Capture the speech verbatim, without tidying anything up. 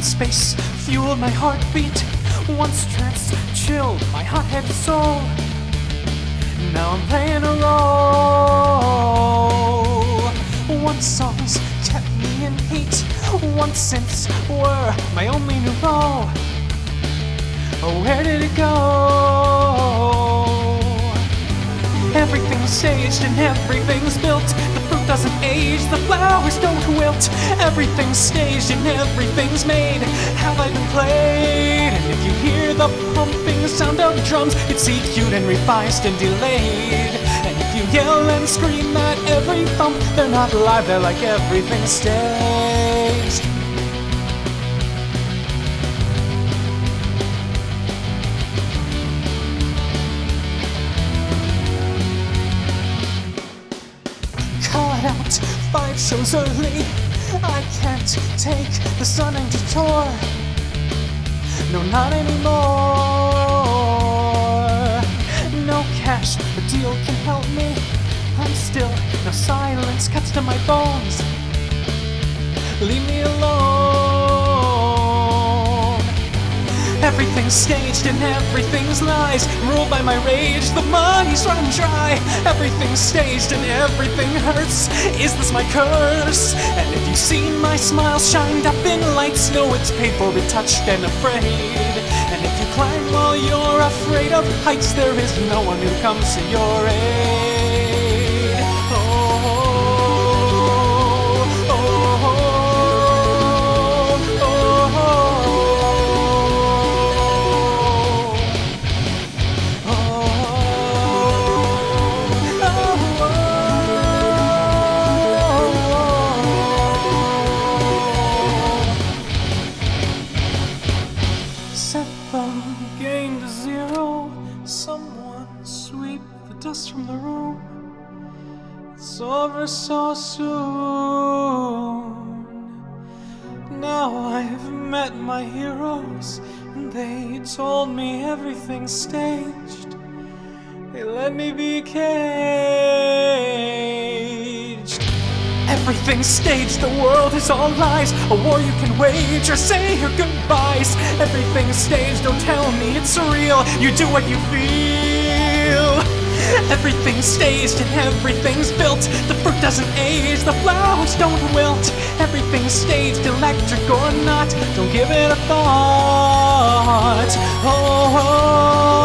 space fueled my heartbeat. Once trance chilled my hot-headed soul. Now I'm playing a role. Once songs kept me in heat. Once synths were my only new role. Oh, where did it go? Everything's staged and everything's built. The fruit doesn't age, the flowers don't wilt. Everything's staged and everything's made. Have I been played? And if you hear the pumping sound of drums, it's E Q'd and revised and delayed. And if you yell and scream at every thump, they're not live, they're like everything's staged. Out five shows early. I can't take the Sunning tour. No, not anymore. No cash, the deal can help me. I'm still, no silence cuts to my bones. Leave me alone. Everything's staged and everything's lies. Ruled by my rage, the money's run dry. Everything's staged and everything hurts. Is this my curse? And if you see my smile shined up in lights, know it's painful, retouched and afraid. And if you climb while you're afraid of heights, there is no one who comes to your aid. Oh, oh, oh, oh, oh, oh. Set the game to zero. Someone sweep the dust from the room. It's over so soon. Now I've met my heroes, and they told me everything's staged. They let me be caged. Everything's staged, the world is all lies. A war you can wage or say your goodbyes. Everything's staged, don't tell me it's real. You do what you feel. Everything's staged and everything's built. The fruit doesn't age, the flowers don't wilt. Everything's staged, electric or not, don't give it a thought. Oh, oh.